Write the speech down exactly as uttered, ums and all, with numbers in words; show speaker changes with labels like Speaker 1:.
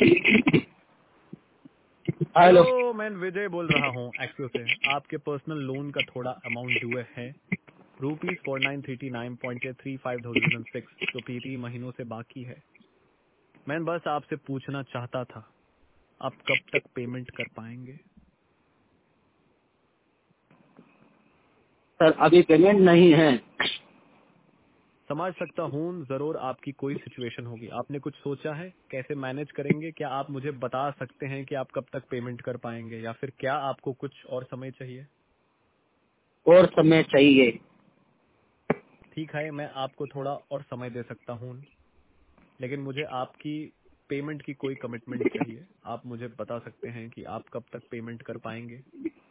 Speaker 1: Hello.
Speaker 2: Hello, मैं विजय बोल रहा हूँ एक्सियो से। आपके पर्सनल लोन का थोड़ा अमाउंट ड्यू है, rupees four nine three nine point three five thousand six, जो पीटी महीनों से बाकी है। मैं बस आपसे पूछना चाहता था, आप कब तक पेमेंट कर पाएंगे?
Speaker 1: सर अभी पेमेंट नहीं है।
Speaker 2: समझ सकता हूँ, जरूर आपकी कोई सिचुएशन होगी। आपने कुछ सोचा है कैसे मैनेज करेंगे? क्या आप मुझे बता सकते हैं कि आप कब तक पेमेंट कर पाएंगे, या फिर क्या आपको कुछ और समय चाहिए?
Speaker 1: और समय चाहिए।
Speaker 2: ठीक है, मैं आपको थोड़ा और समय दे सकता हूँ, लेकिन मुझे आपकी पेमेंट की कोई कमिटमेंट चाहिए। आप मुझे बता सकते हैं कि आप कब तक पेमेंट कर पाएंगे?